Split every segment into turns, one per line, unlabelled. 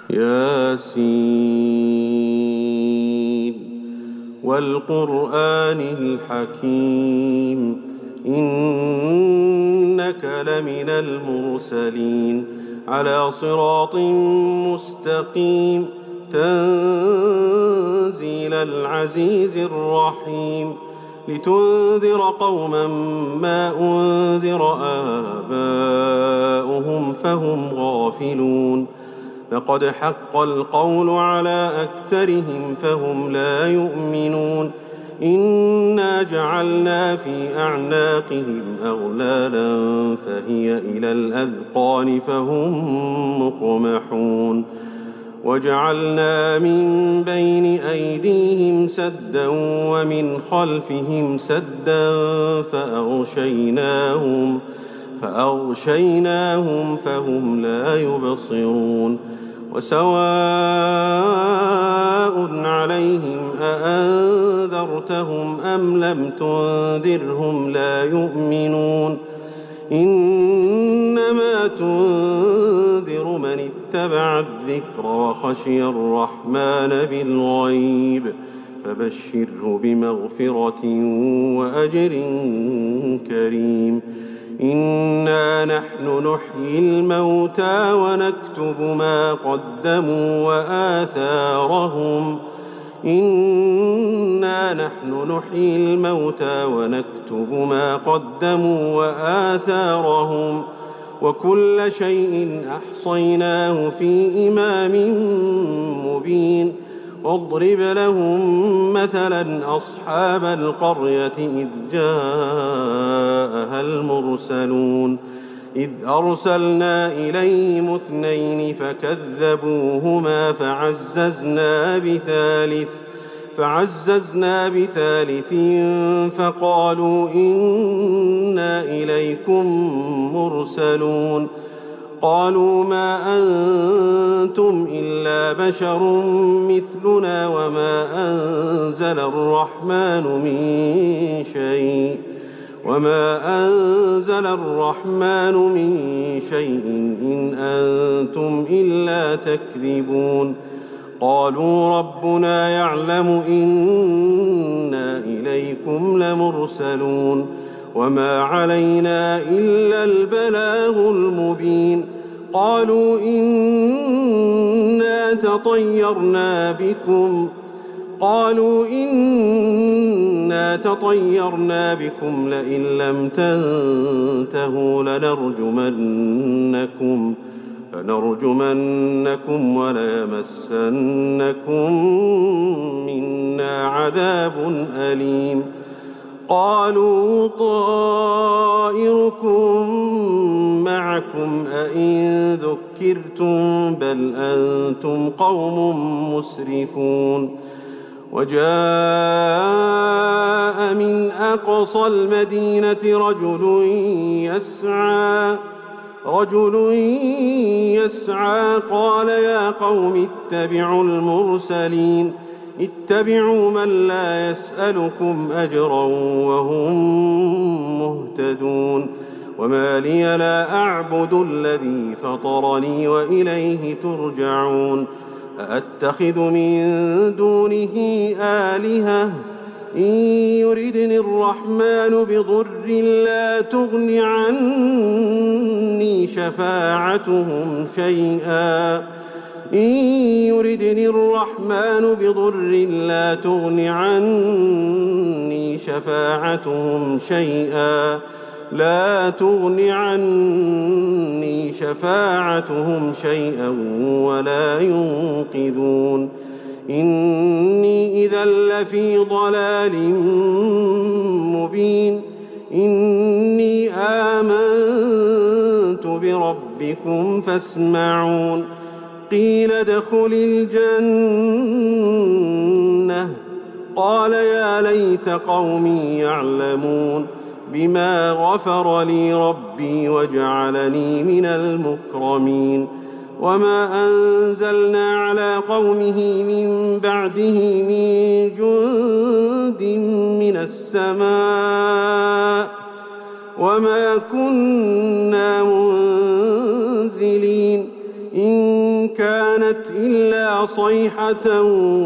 ياسين والقرآن الحكيم إنك لمن المرسلين على صراط مستقيم تنزيل العزيز الرحيم لتنذر قوما ما أنذر آباؤهم فهم غافلون لقد حق القول على أكثرهم فهم لا يؤمنون إنا جعلنا في أعناقهم أغلالا فهي إلى الأذقان فهم مقمحون وجعلنا من بين أيديهم سدا ومن خلفهم سدا فأغشيناهم فهم لا يبصرون وسواء عليهم أأنذرتهم أم لم تنذرهم لا يؤمنون إنما تنذر من اتبع الذكر وخشي الرحمن بالغيب فبشره بمغفرة وأجر كريم إنا نحن نحيي الموتى ونكتب ما قدموا وآثارهم وكل شيء أحصيناه في إمام مبين واضرب لهم مثلا أصحاب القرية إذ جاءها المرسلون إذ أرسلنا إليهم 2 فكذبوهما فعززنا بثالث فقالوا إنا إليكم مرسلون قالوا ما أنتم إلا بشر مثلنا وما أنزل الرحمن من شيء إن أنتم إلا تكذبون قالوا ربنا يعلم إنا إليكم لمرسلون وما علينا إلا البلاغ المبين قالوا إنا تطيرنا بكم لئن لم تنتهوا لنرجمنكم وليمسنكم منا عذاب أليم قالوا طائركم معكم أئن ذكرتم بل أنتم قوم مسرفون وجاء من أقصى المدينة رجل يسعى قال يا قوم اتبعوا المرسلين اتبعوا من لا يسألكم أجرا وهم مهتدون وما لي لا أعبد الذي فطرني وإليه ترجعون أأتخذ من دونه آلهة إن يردني الرحمن بضر لا تغن عني شفاعتهم شيئا ولا ينقذون إني إذا لفي ضلال مبين إني آمنت بربكم فاسمعون قيل ادخل الجنة قال يا ليت قومي يعلمون بما غفر لي ربي وجعلني من المكرمين وما أنزلنا على قومه من بعده من جند من السماء وما كنا منزلين إن كانت إلا صيحة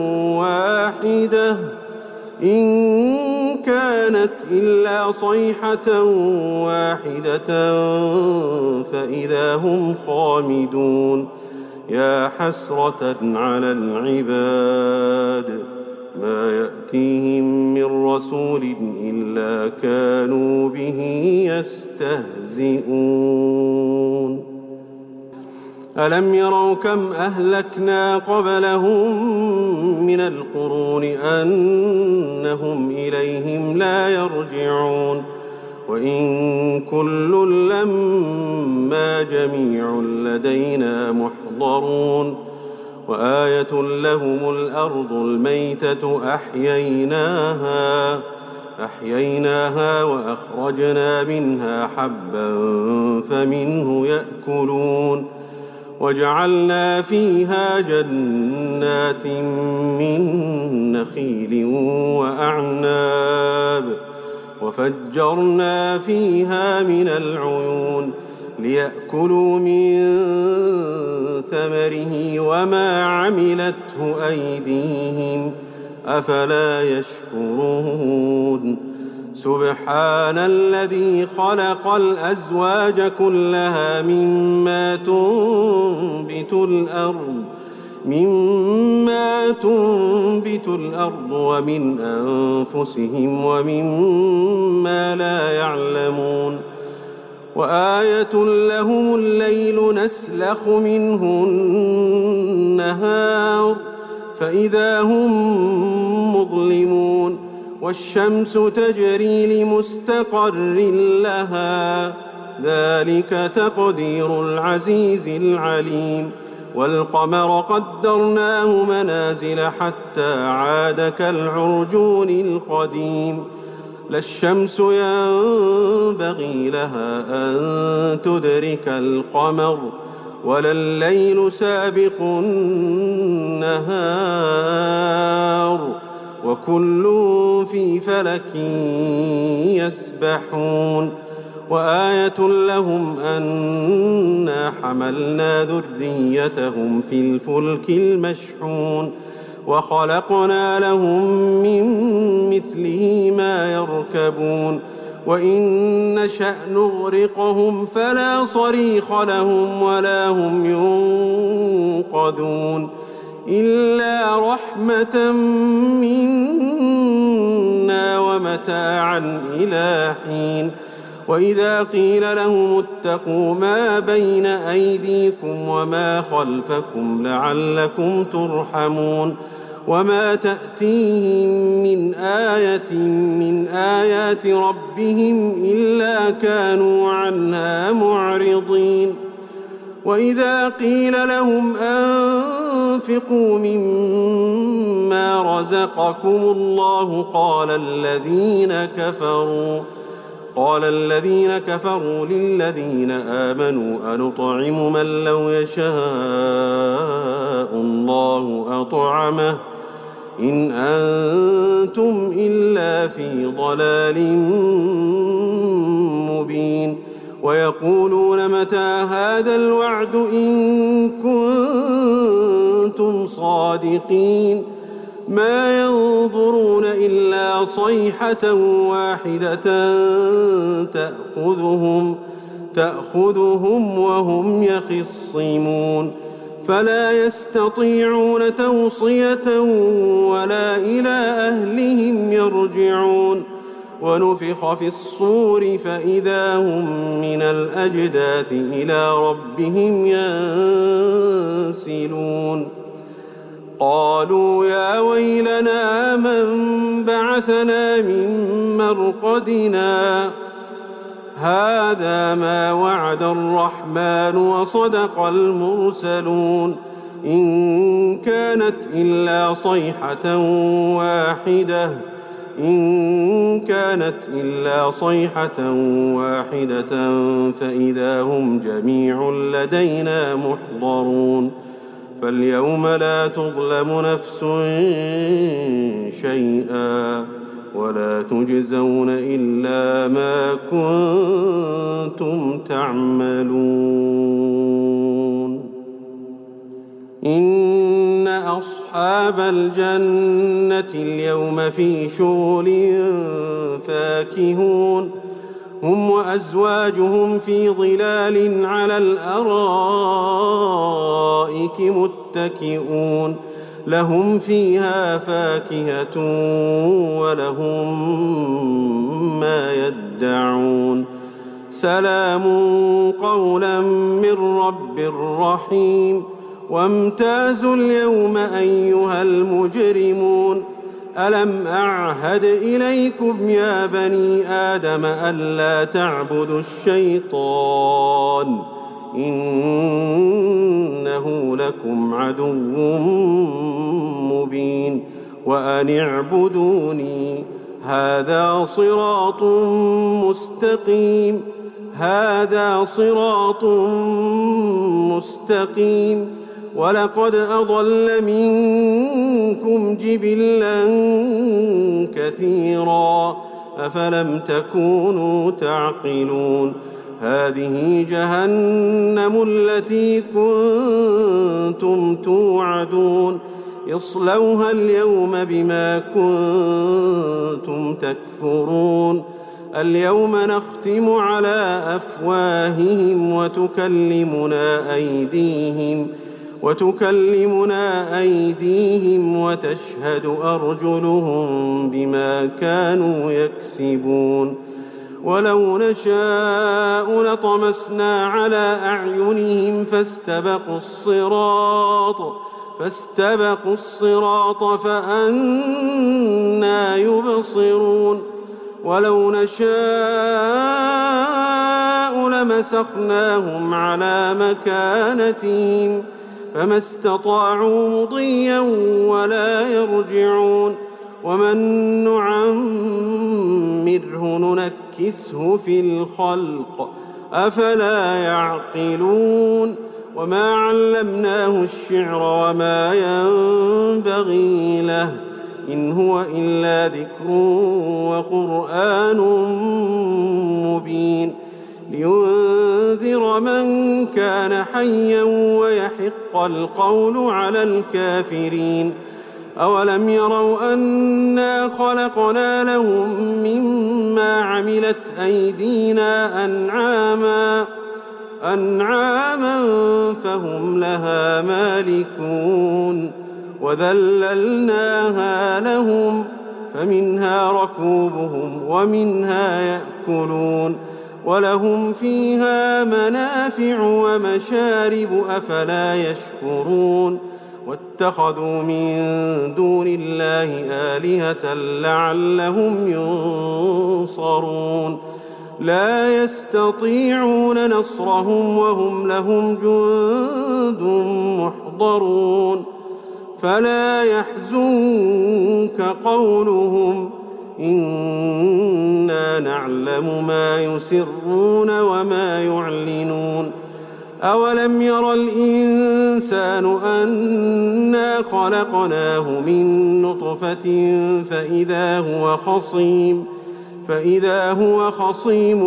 واحدة فإذا هم خامدون يا حسرة على العباد ما يأتيهم من رسول إلا كانوا به يستهزئون ألم يروا كم أهلكنا قبلهم من القرون أنهم إليهم لا يرجعون وإن كل لما جميع لدينا محضرون وآية لهم الأرض الميتة أحييناها وأخرجنا منها حبا فمنه يأكلون وجعلنا فيها جنات من نخيل وأعناب وفجرنا فيها من العيون ليأكلوا من ثمره وما عملته أيديهم أفلا يشكرون سبحان الذي خلق الأزواج كلها مما تنبت الأرض ومن أنفسهم ومما لا يعلمون وآية لهم الليل نسلخ منه النهار فإذا هم مظلمون والشمس تجري لمستقر لها ذلك تقدير العزيز العليم والقمر قدرناه منازل حتى عاد كالعرجون القديم لا الشمس ينبغي لها أن تدرك القمر ولا الليل سابق النهار وكل في فلك يسبحون وآية لهم أنا حملنا ذريتهم في الفلك المشحون وخلقنا لهم من مثله ما يركبون وإن نشأ نغرقهم فلا صريخ لهم ولا هم ينقذون إلا رحمة منا ومتاعا إلى حين وإذا قيل لهم اتقوا ما بين أيديكم وما خلفكم لعلكم ترحمون وما تأتيهم من آية من آيات ربهم إلا كانوا عنها معرضين وإذا قيل لهم أنفقوا مما رزقكم الله قال الذين كفروا للذين آمنوا أنطعم من لو يشاء الله أطعمه إن أنتم إلا في ضلال مبين ويقولون متى هذا الوعد إن كنتم صادقين ما ينظرون إلا صيحة واحدة تأخذهم وهم يخصمون فلا يستطيعون توصية ولا إلى أهلهم يرجعون ونفخ في الصور فإذا هم من الأجداث إلى ربهم ينسلون قالوا يا ويلنا من بعثنا من مرقدنا هذا ما وعد الرحمن وصدق المرسلون إن كانت إلا صيحة واحدة فإذا هم جميع لدينا محضرون فاليوم لا تظلم نفس شيئا ولا تجزون إلا ما كنتم تعملون إن أصحاب الجنة اليوم في شغل فاكهون هم وأزواجهم في ظلال على الأرائك متكئون لهم فيها فاكهة ولهم ما يدعون سلام قولا من رب رحيم وامتازوا اليوم أيها المجرمون ألم أعهد إليكم يا بني آدم ألا تعبدوا الشيطان إنه لكم عدو مبين وأن اعبدوني هذا صراط مستقيم ولقد أضل منكم جبلا كثيرا أفلم تكونوا تعقلون هذه جهنم التي كنتم توعدون اصلوها اليوم بما كنتم تكفرون اليوم نختم على أفواههم وتكلمنا أيديهم وتشهد أرجلهم بما كانوا يكسبون ولو نشاء لطمسنا على أعينهم فاستبقوا الصراط فأنى يبصرون ولو نشاء لمسخناهم على مكانتهم فما استطاعوا مضيا ولا يرجعون ومن نعمره ننكسه في الخلق أفلا يعقلون وما علمناه الشعر وما ينبغي له إن هو إلا ذكر وقرآن مبين لينذر من كان حيا ويحق القول على الكافرين أولم يروا أنا خلقنا لهم مما عملت أيدينا أنعاما فهم لها مالكون وذللناها لهم فمنها ركوبهم ومنها يأكلون ولهم فيها منافع ومشارب أفلا يشكرون واتخذوا من دون الله آلهة لعلهم ينصرون لا يستطيعون نصرهم وهم لهم جند محضرون فلا يحزنك قولهم إنا نعلم ما يسرون وما يعلنون أولم ير الإنسان أنا خلقناه من نطفة فإذا هو خصيم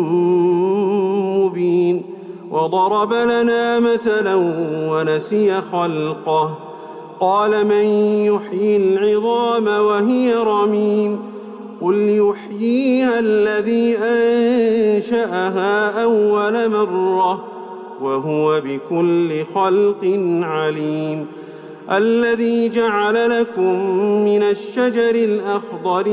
مبين وضرب لنا مثلا ونسي خلقه قال من يحيي العظام وهي رميم قل يحييها الذي أنشأها أول مرة وهو بكل خلق عليم الذي جعل لكم من الشجر الأخضر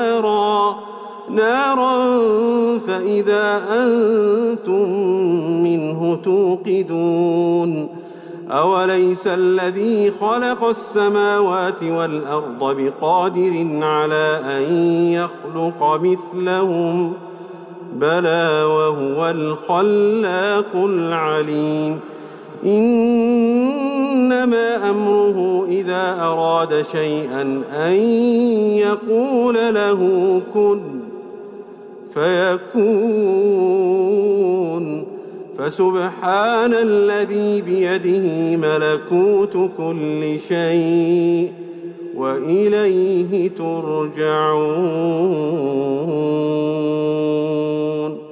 نارا فإذا أنتم منه توقدون أوليس الذي خلق السماوات والأرض بقادر على أن يخلق مثلهم بلى وهو الخلاق العليم إنما أمره إذا أراد شيئا أن يقول له كن فيكون فسبحان الذي بيده ملكوت كل شيء وإليه ترجعون